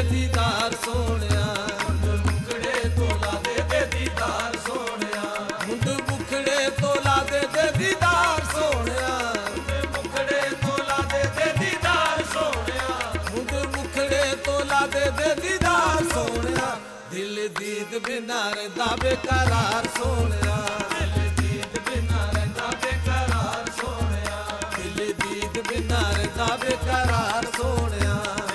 ਦੀਦਾਰ ਸੋਹਣਿਆ ਮੁੰਡ ਮੁਖੜੇ ਤੋਂ ਲਾ ਦੇ ਦੀਦਾਰ ਸੋਹਣਿਆ ਮੁੰਡ ਮੁਖੜੇ ਤੋਂ ਲਾ ਦੇ ਦੀਦਾਰ ਸੋਹਣਿਆ ਮੁੰਡ ਮੁਖੜੇ ਤੋਂ ਲਾ ਦੇ ਦੀਦਾਰ ਸੋਹਣਿਆ ਮੁੰਡ ਮੁਖੜੇ ਤੋਂ ਲਾ ਦੇ ਦੀਦਾਰ ਸੋਹਣਿਆ ਦਿਲ ਦੀਦ ਬਿਨਾ ਰਹਿੰਦਾ ਬੇਕਰਾਰ ਸੋਹਣਿਆ ਦਿਲ ਦੀਦ ਬਿਨਾ ਰਹਿੰਦਾ ਬੇਕਰਾਰ ਸੋਹਣਿਆ ਦਿਲ ਦੀਦ ਬਿਨਾ ਰਹਿੰਦਾ ਬੇਕਰਾਰ ਸੋਹਣਿਆ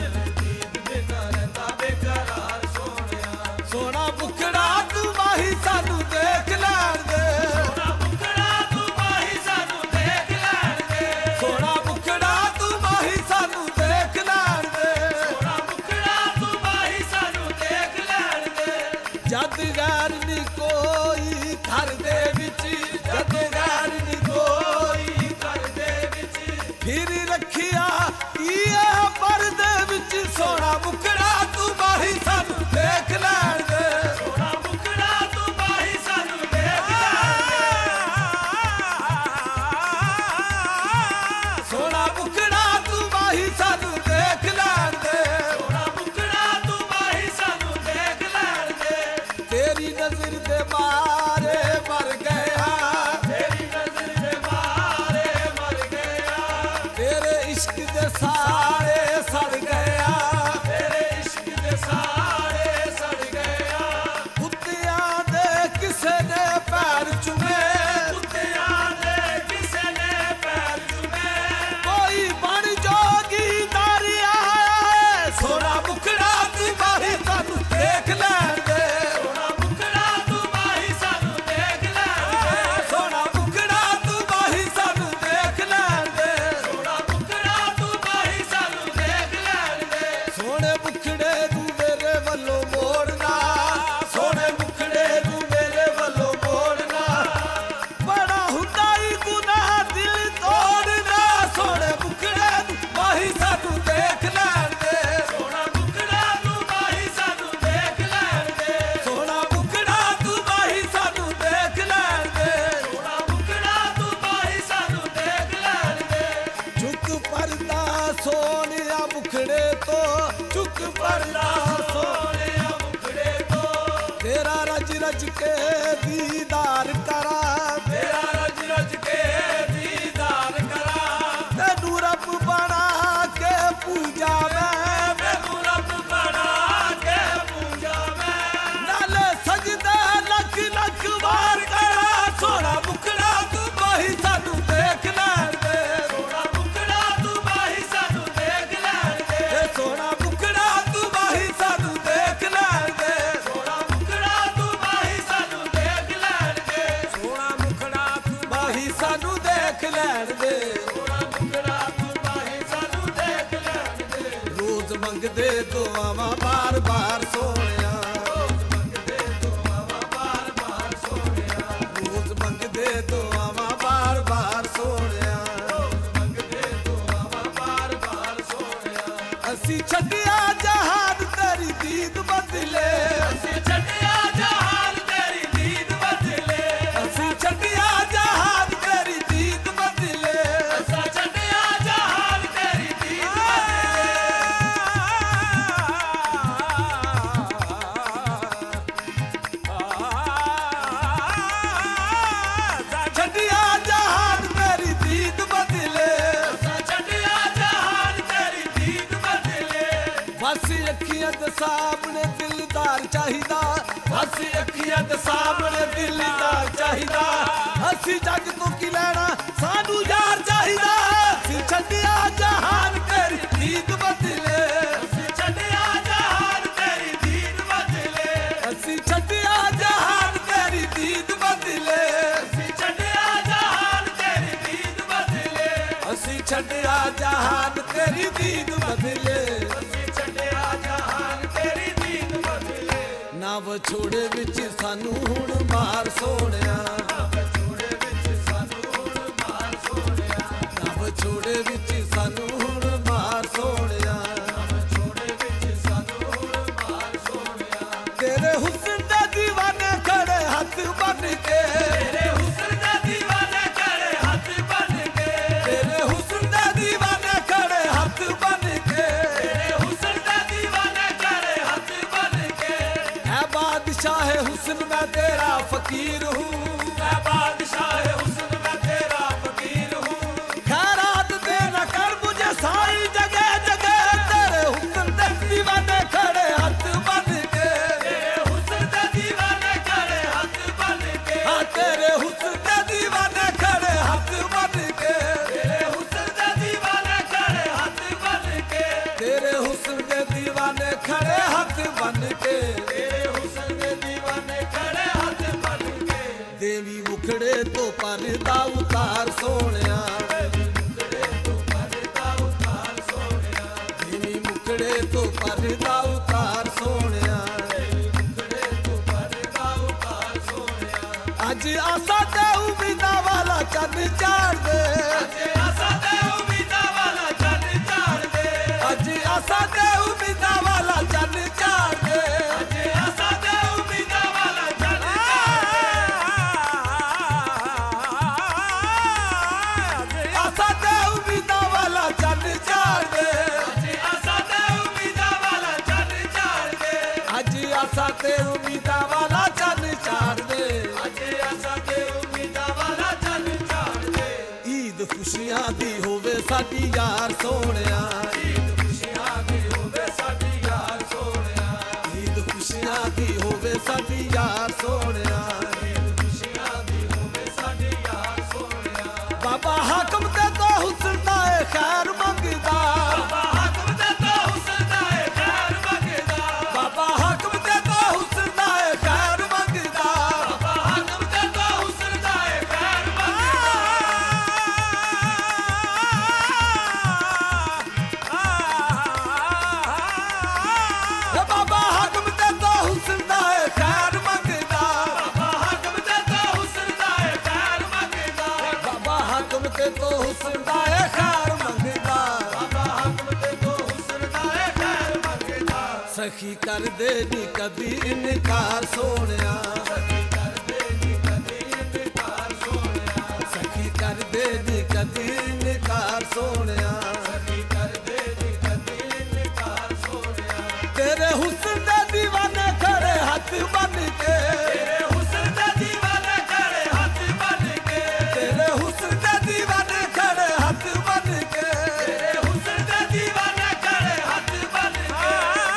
ਸੋਹਣਾ ਮੁਖੜਾ ਤੂੰ ਮਾਹੀ ਸਾਨੂੰ ਦੇਖ ਲੈਣ ਦੇ ਸੋਹਣਾ ਮੁਖੜਾ ਤੂੰ ਮਾਹੀ ਸਾਨੂੰ ਦੇਖ ਲੈਣ ਦੇ ਸੋਹਣਾ ਮੁਖੜਾ ਤੂੰ ਮਾਹੀ ਸਾਨੂੰ ਦੇਖ ਲੈਣ ਦੇ ਸੋਹਣਾ ਮੁਖੜਾ ਤੂੰ ਮਾਹੀ ਸਾਨੂੰ ਦੇਖ ਲੈਣ ਦੇ ਜਦ ਗੈਰ ਨੀ ਕੋਈ ਘਰ ਦੇ ਵਿੱਚ ਜਦ ਗੈਰ ਨੀ ਕੋਈ ਘਰ ਦੇ ਵਿੱਚ ਫਿਰ ਰੱਖਿਆ ਕੀ ਇਹ ਪਰਦੇ ਵਿੱਚ ਸੋਹਣਾ ਮੁਖੜਾ ਤੂੰ ਮਾਹੀ ਸਾਨੂੰ ਦੇਖ ਲੈਣ ਦੇ ਸੋਹਣਾ ਮੁਖੜਾ ਤੂੰ ਮਾਹੀ ਸਾਨੂੰ ਦੇਖ ਲੈਣ ਦੇ ਸੋਹਣਾ ਮੁਖੜਾ ਤੂੰ ਮਾਹੀ ਸਾਨੂੰ ਦੇਖ ਲੈਣ ਦੇ ਸੋਹਣਾ ਮੁਖੜਾ ਤੂੰ ਮਾਹੀ ਸਾਨੂੰ ਦੇਖ ਲੈਣ ਦੇ ਤੇਰੀ ਨਜ਼ਰ ਦੇ ਮਾਰੇ ਮਰ ਗਿਆ ਤੇਰੀ ਨਜ਼ਰ ਦੇ ਮਾਰੇ ਮਰ ਗਿਆ ਤੇਰੇ ਇਸ਼ਕ ਦੇ ਸਾਰੇ ਸੜ ਗਿਆ ਤੇਰੇ ਇਸ਼ਕ ਦੇ ਸਾਰੇ ਸੜ ਗਿਆ ਕੁੱਤਿਆਂ ਦੇ ਕਿਸੇ ਨੇ ਪੈਰ ਚੁਮੇ ਕੁੱਤਿਆਂ ਦੇ ਕਿਸੇ ਨੇ ਪੈਰ ਚੁਮੇ ਕੋਈ ਬਣ ਜੋਗੀ ਦਰਿਆ ਸੋਹਣਾ ਮੁਖੜਾ ਤੂੰ ਮਾਹੀ ਸਾਨੂੰ ਦੇਖ ਲੈਣ ਦੇ ਸੋਹਣਾ ਮੁਖੜਾ ਤੂੰ ਮਾਹੀ ਸਾਨੂੰ ਦੇਖ ਲੈਣ ਦੇ ਸੋਹਣਾ ਮੁਖੜਾ ਤੂੰ ਮਾਹੀ ਸਾਨੂੰ ਦੇਖ ਲੈਣ ਦੇ ਸੋਹਣਾ ਮੁਖੜਾ ਤੂੰ ਮਾਹੀ ਸਾਨੂੰ ਦੇਖ ਲੈਣ ਦੇ ਸੋਹਣੇ ਮੁਖੜੇ ਨੂੰ ਮੇਰੇ ਵੱਲੋਂ ਮੋੜਨਾ ਸੋਹਣੇ ਮੁਖੜੇ ਨੂੰ ਮੇਰੇ ਵੱਲੋਂ ਮੋੜਨਾ ਬੜਾ ਹੁੰਦਾ ਈ ਗੁਨਾਹ ਦਿਲ ਤੋੜਨਾ ਸੋਹਣੇ ਮੁਖੜੇ ਨੂੰ ਮਾਹੀ ਸਾਨੂੰ ਦੇਖ ਲੈਣ ਦੇ ਸੋਹਣਾ ਮੁਖੜਾ ਤੂੰ ਮਾਹੀ ਸਾਨੂੰ ਦੇਖ ਲੈਣ ਦੇ ਸੋਹਣਾ ਮੁਖੜਾ ਤੂੰ ਮਾਹੀ ਸਾਨੂੰ ਦੇਖ ਲੈਣ ਦੇ ਸੋਹਣਾ ਮੁਖੜਾ ਤੂੰ ਮਾਹੀ ਸਾਨੂੰ ਦੇਖ ਲੈਣ ਦੇ ਚੁੱਕ ਪਰਦਾ ਸੋਹਣਿਆ ਮੁਖੜੇ ਤੋਂ ਚੁੱਕ ਪਰਦਾ ਸੋਹਣਿਆ ਮੁਖੜੇ ਤੋਂ ਤੇਰਾ ਰਜ ਰਜ ਕੇ ਦੀਦਾਰ ਕਰਾਂ ਤੇਰਾ ਰਜ ਰਜ ਕੇ ਦੀਦਾਰ ਕਰਾਂ ਤੈਨੂੰ ਰੱਬ ਬਣਾ ਕੇ ਪੂਜਾ ਮੈਂ ਤੈਨੂੰ ਰੱਬ ਬਣਾ ਕੇ ਪੂਜਾ ਮੈਂ ਨਾਲੇ ਸਜਦਾ ਲੱਖ ਲੱਖ ਵਾਰ ਕਰਾਂ ਸੋਹਣਾ ਮੁਖੜਾ ਤੂੰ ਮਾਹੀ ਸਾਨੂੰ ਦੇਖ ਲੈਣ ਦੇ ਸੋਹਣਾ ਮੁਖੜਾ ਤੂੰ ਮਾਹੀ ਸਾਨੂੰ ਦੇਖ ਲੈਣ ਦੇ ਸੋਹਣਾ ਮੁਖੜਾ ਤੂੰ ਮਾਹੀ ਸਾਨੂੰ ਦੇਖ ਲੈਣ ਦੇ ਸੋਹਣਾ ਮੁਖੜਾ ਤੂੰ ਮਾਹੀ ਸਾਨੂੰ ਦੇਖ ਲੈਣ ਦੇ ਸੋਹਣਾ ਮੁਖੜਾ ਤੂੰ ਮਾਹੀ ਸਾਨੂੰ ਦੇਖ ਲੈਣ ਦੇ ਸੋਹਣਾ ਮੁਖੜਾ ਤੂੰ ਮਾਹੀ ਸਾਨੂੰ ਦੇਖ ਲੈਣ ਦੇ ਰੋਜ਼ ਮੰਗਦੇ ਦੁਆਵਾਂ ਬਾਰ ਬਾਰ ਸੋਹਣਿਆ ਰੋਜ਼ ਮੰਗਦੇ ਦੁਆਵਾਂ ਬਾਰ ਬਾਰ ਸੋਹਣਿਆ ਰੋਜ਼ ਮੰਗਦੇ ਦੁਆਵਾਂ ਬਾਰ ਬਾਰ ਸੋਹਣਿਆ ਰੋਜ਼ ਮੰਗਦੇ ਦੁਆਵਾਂ ਬਾਰ ਬਾਰ ਸੋਹਣਿਆ ਅਸੀਂ ਛੱਡਿਆ ਜਹਾਨ ਤੇਰੀ ਦੀਦ ਬਦਲੇ ਅਸੀਂ ਛੱਡਿਆ ਜਹਾਨ ਤੇਰੀ ਦੀਦ ਬਦਲੇ ਅਸੀਂ ਛੱਡਿਆ ਜਹਾਨ ਤੇਰੀ ਦੀਦ ਬਦਲੇ ਅਸੀਂ ਛੱਡਿਆ ਜਹਾਨ ਤੇਰੀ ਦੀਦ ਛੱਡਿਆ ਜਹਾਨ ਤੇਰੀ ਦੀਦ ਬਦਲੇ ਛੱਡਿਆ ਜਹਾਨ ਤੇਰੀ ਦੀਦ ਬਦਲੇ ਬਸ ਅੱਖੀਆਂ ਦੇ ਸਾਹਮਣੇ ਦਿਲਦਾਰ ਚਾਹੀਦਾ ਬਸ ਅੱਖੀਆਂ ਦੇ ਸਾਹਮਣੇ ਦਿਲਦਾਰ ਚਾਹੀਦਾ ਅਸੀਂ ਜੱਗ ਤੋਂ ਕੀ ਲੈਣਾ ਸਾਨੂੰ ਯਾਰ ਚਾਹੀਦਾ ਅਸੀਂ ਛੱਡਿਆ ਜਹਾਨ ਤੇਰੀ ਦੀਦ ਬਦਲੇ ਅਸੀਂ ਛੱਡਿਆ ਜਹਾਨ ਤੇਰੀ ਦੀਦ ਬਦਲੇ ਅਸੀਂ ਛੱਡਿਆ ਜਹਾਨ ਤੇਰੀ ਦੀਦ ਬਦਲੇ ਅਸੀਂ ਛੱਡਿਆ ਜਹਾਨ ਤੇਰੀ ਦੀਦ ਬਦਲੇ ਅਸੀਂ ਛੱਡਿਆ ਜਹਾਨ ਤੇਰੀ ਦੀਦ ਬਦਲੇ ਅਸੀਂ ਛੱਡਿਆ ਜਹਾਨ ਤੇਰੀ ਦੀਦ ਬਦਲੇ ਨਾ ਵਿਛੋੜੇ ਵਿੱਚ ਸਾਨੂੰ ਹੁਣ ਮਾਰ ਸੋਹਣਿਆ ਨਾ ਵਿਛੋੜੇ ਵਿੱਚ ਸਾਨੂੰ ਹੁਣ ਮਾਰ ਸੋਹਣਿਆ ਨਾ ਵਿਛੋੜੇ ਵਿੱਚ ਸਾਨੂੰ ਹੁਣ ਮਾਰ ਸੋਹਣਿਆ ਨਾ ਵਿਛੋੜੇ ਵਿੱਚ ਸਾਨੂੰ ਹੁਣ ਮਾਰ ਸੋਹਣਿਆ ਤੇਰੇ ਹੁਸਨ ਦੇ ਦੀਵਾਨੇ ਖੜੇ ਹੱਥ ਬੰਨ ਕੇ ਤੇਰੇ ਹੁਸਨ ਦੇ ਦੀਵਾਨੇ ਖੜੇ ਹੱਥ ਬੰਨ ਕੇ ਤੇਰੇ ਹੁਸਨ ਦੇ ਦੀਵਾਨੇ ਖੜੇ ਹੱਥ ਬੰਨ ਕੇ ਤੇਰੇ ਹੁਸਨ ਦੇ ਦੀਵਾਨੇ ਖੜੇ हुस्न मैं तेरा फकीर हूँ, मैं बादशाह हुस्न मैं तेरा फकीर हूँ। खैरात देना कर मुझे सारी जगह जगह, तेरे हुस्न दे दीवाने खड़े हाथ बन के, तेरे हुस्न दे दीवाने खड़े हाथ बन के, हाँ तेरे हुस्न दे दीवाने खड़े हाथ बन के, तेरे हुस्न दे दीवाने खड़े हाथ बन के, तेरे हुस्न दे दीवाने खड़े हाथ बन के, तेरे हुस्न दे दीवाने खड़े हाथ बन के। देवी मुखड़े तो पर्दा उतार सोनिया, देवी मुखड़े तो पर्दा उतार सोनिया, देवी मुखड़े तो पर्दा उतार सोनिया, देवी मुखड़े तो पर्दा उतार सोनिया। अज आसा ते उम्मीदा वाला चंद चाड़ दे, अज आसा ते उम्मीदा वाला चंद चाड़ दे, अज आसा ते उम्मीदा वाला चंद चाड़ दे, अज आसा ते उम्मीदा वाला चंद आसा ते उम्मीदा वाला चंद चाड़ दे, अज आसा ते उम्मीदा वाला चंद चाड़ दे, अज आसा ते उम्मीदा वाला चंद चाड़ दे, अज आसा ते उम्मीदा वाला चंद चाड़ दे। ईद खुशियां दी होवे साडी यार सोनिया, ईद खुशियां दी होवे साडी यार सोनिया, ईद खुशियां दी होवे साडी यार सोनिया, ईद खुशियां दी होवे साडी यार सोनिया। बाबा हाकम ते तो हुस्न दा खैर मंगदा, बाबा हाकम ते तो हुस्न दा खैर मंगदा, बाबा हाकम ते तो हुस्न दा खैर मंगदा, बाबा हाकम ते तो हुस्न दा खैर मंगदा। बाबा हाकम ते तो हुस्न दा खैर मंगदा, बाबा हाकम ते तो हुस्न दा खैर मंगदा, बाबा हाकम ते तो हुस्न दा खैर मंगदा, बाबा हाकम ते तो हुस्न दा खैर मंगदा। सखी कर दे नी कदी इनकार सोनिया, सखी कर दे नी कदी इनकार सोनिया, सखी कर दे नी कदी इनकार सोनिया, सखी कर दे नी कदी इनकार सोनिया। तेरे हुस्न दे दीवाने खड़े हाथ बन के, तेरे हुस्न दे दीवाने खड़े हाथ बन के, तेरे हुस्न दे दीवाने खड़े हाथ बन के, तेरे हुस्न दे दीवाने खड़े हाथ बन के।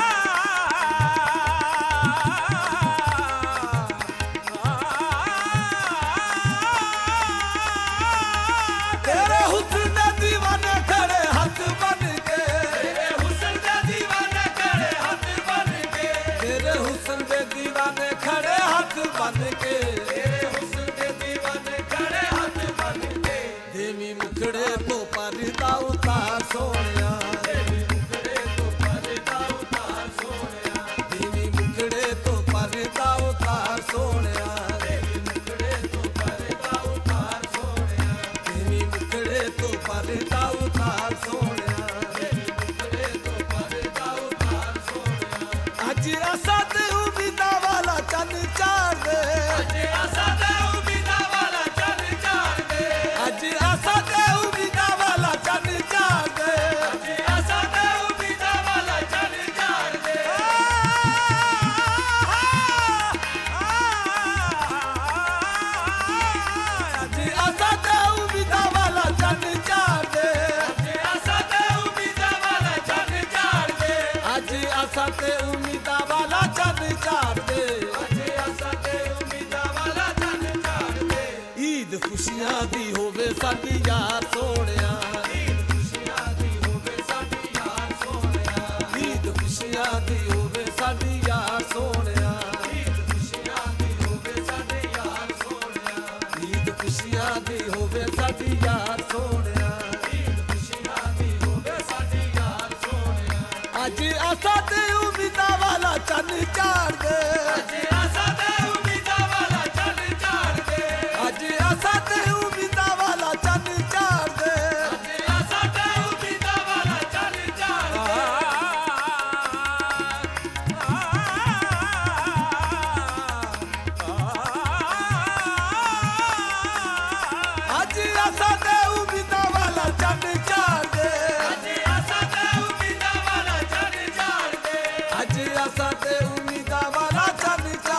तेरे हुस्न दे दीवाने खड़े हाथ बन के, तेरे हुस्न दे दीवाने खड़े हाथ बन के, तेरे हुस्न दे दीवाने खड़े हाथ बन के, तेरे हुस्न दे दीवाने खड़े हाथ बन के। देवी मुखड़े तो पर्दा उतार सोनिया, देवी मुखड़े तो पर्दा उतार सोनिया, देवी मुखड़े तो पर्दा उतार सोनिया, देवी मुखड़े तो पर्दा उतार सोनिया, देवी मुखड़े तो पर्दा उतार सोनिया, देवी मुखड़े तो पर्दा उतार सोनिया। अज आसा ते उम्मीदा वाला चंद चाड़ दे, अज आसा ते उम्मीदा वाला चंद चाड़ दे, अज आसा ते उम्मीदा वाला चंद चाड़ दे, अज आसा ते उम्मीदा वाला चंद चाड़ दे। अज आसा ते उम्मीदा वाला चंद चाड़ दे, अज आसा ते उम्मीदा वाला चंद चाड़ दे, अज आसा ते उम्मीदा वाला चंद चाड़ दे, अज आसा ते उम्मीदा वाला चंद चाड़ दे। ईद खुशियां दी होवे साडी यार सोनिया, ईद खुशियां दी होवे साडी यार सोनिया, ईद खुशियां दी होवे साडी यार सोनिया, ईद खुशियां दी होवे साडी यार सोनिया, ईद खुशियां दी होवे साडी यार सोनिया, ईद खुशियां दी होवे साडी यार सोनिया। अज आसा ते उम्मीदा वाला चंद चाड़ दे, अज आसा ते उम्मीदा वाला चंद चाड़ दे, अज आसा ते उम्मीदा वाला चंद चाड़ दे, अज आसा ते उम्मीदा वाला चंद चाड़ दे। अज आसा ते उम्मीदा वाला चंद चाड़ दे, अज आसा ते उम्मीदा वाला चंद चाड़ दे, अज आसा ते उम्मीदा वाला चंद चाड़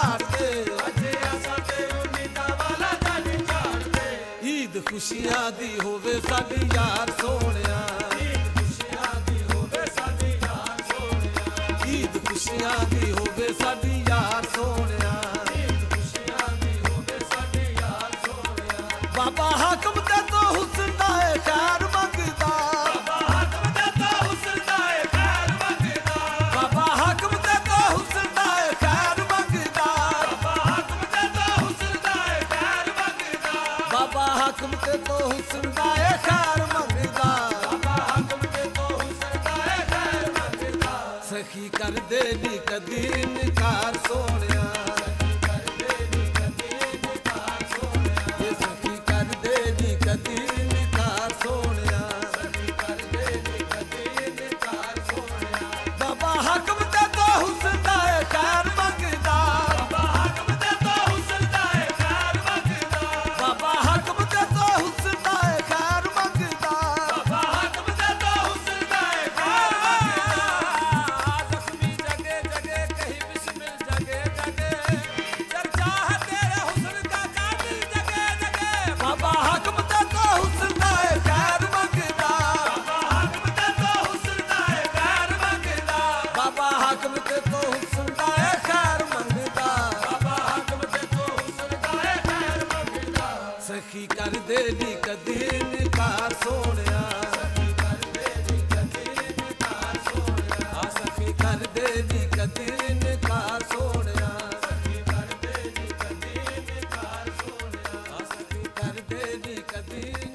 ਖੁਸ਼ੀਆਂ ਦੀ ਹੋਵੇ ਸਾਡੀ ਯਾਰ ਸੋਹਣਿਆ ਈਦ ਖੁਸ਼ੀਆਂ ਦੀ ਹੋਵੇ ਸਾਡੀ ਯਾਰ ਸੋਹਣਿਆ ਈਦ ਖੁਸ਼ੀਆਂ ਦੀ ਹੋਵੇ ਸਾਡੀ ਯਾਰ ਸੋਹਣਿਆ ਈਦ ਖੁਸ਼ੀਆਂ ਦੀ ਹੋਵੇ ਸਾਡੀ ਯਾਰ ਸੋਹਣਿਆ ਬਾਬਾ ਹਾਕਮ ਤੇ ਤੋਂ ਹੁਸਨ ਦਾ ਏ ਖੈਰ ਮੰਗਦਾ ਬਾਬਾ ਹਾਕਮ ਤੇ ਤੋਂ ਹੁਸਨ ਦਾ ਏ ਖੈਰ ਮੰਗਦਾ ਬਾਬਾ ਹਾਕਮ ਤੇ ਤੋਂ ਹੁਸਨ ਦਾ ਏ ਖੈਰ ਮੰਗਦਾ ਬਾਬਾ ਹਾਕਮ ਤੇ ਤੋਂ ਹੁਸਨ ਦਾ ਏ ਖੈਰ ਮੰਗਦਾ ਬਾਬਾ ਹਾਕਮ ਤੇ ਤੋਂ ਹੁਸਨ ਦਾ ਏ ਖੈਰ ਮੰਗਦਾ ਬਾਬਾ ਹਾਕਮ ਤੇ ਤੋਂ ਹੁਸਨ ਦਾ ਏ ਖੈਰ ਮੰਗਦਾ ਸਖੀ ਕਰਦੇ ਨੀ ਕਦੀ ਇਨਕਾਰ ਸੋਹਣਿਆ ਸਖੀ ਕਰਦੇ ਨੀ ਕਦੀ ਇਨਕਾਰ ਸੋਹਣਿਆ ਸਖੀ ਕਰਦੇ ਨੀ ਕਦੀ ਇਨਕਾਰ ਸੋਹਣਿਆ ਸਖੀ ਕਰਦੇ ਨੀ ਕਦੀ ਇਨਕਾਰ ਸੋਹਣਿਆ ਬਾਬਾ ਹਾਕਮ ਤੇ ਤੋਂ ਹੁਸਨ ਦਾ ਏ ਖੈਰ ਮੰਗਦਾ ਬਾਬਾ ਹਾਕਮ ਤੇ ਤੋਂ ਹੁਸਨ ਦਾ ਏ ਖੈਰ ਮੰਗਦਾ ਬਾਬਾ ਹਾਕਮ ਤੇ ਤੋਂ ਹੁਸਨ ਦਾ ਏ ਖੈਰ ਮੰਗਦਾ ਬਾਬਾ ਹਾਕਮ ਤੇ ਤੋਂ ਹੁਸਨ ਦਾ ਏ ਖੈਰ ਮੰਗਦਾ ਜ਼ਖਮੀ ਜਗੇ ਜਗੇ ਕਹੀਂ ਬਿਸਮਿਲ ਜਗੇ ਜਗੇ ਚਰਚਾ ਹੈ ਤੇਰੇ ਹੁਸਨ ਦਾ ਕਾਤਿਲ ਜਗੇ ਜਗੇ ਬਾਬਾ ਹਾਕਮ ਤੇ ਤੋਂ ਹੁਸਨ ਦਾ ਏ ਖੈਰ ਮੰਗਦਾ ਬਾਬਾ ਹਾਕਮ ਤੇ ਤੋਂ ਹੁਸਨ ਦਾ ਏ ਖੈਰ ਮੰਗਦਾ ਬਾਬਾ ਹਾਕਮ ਤੇ ਤੋਂ ਹੁਸਨ ਦਾ ਏ ਖੈਰ ਮੰਗਦਾ ਬਾਬਾ ਹਾਕਮ ਤੇ ਤੋਂ ਹੁਸਨ ਦਾ ਏ ਖੈਰ ਮੰਗਦਾ ਸਖੀ ਕਰਦੇ ਨੀ ਕਦੀ ਇਨਕਾਰ ਸੋਹਣਿਆ ਸਖੀ ਕਰਦੇ ਨੀ ਕਦੀ ਇਨਕਾਰ ਸੋਹਣਿਆ ਆ ਸਖੀ ਕਰਦੇ ਨੀ ਕਦੀ ਇਨਕਾਰ ਸੋਹਣਿਆ ਸਖੀ ਕਰਦੇ ਨੀ ਕਦੀ ਇਨਕਾਰ ਸੋਹਣਿਆ ਆ ਸਖੀ ਕਰਦੇ ਨੀ ਕਦੀ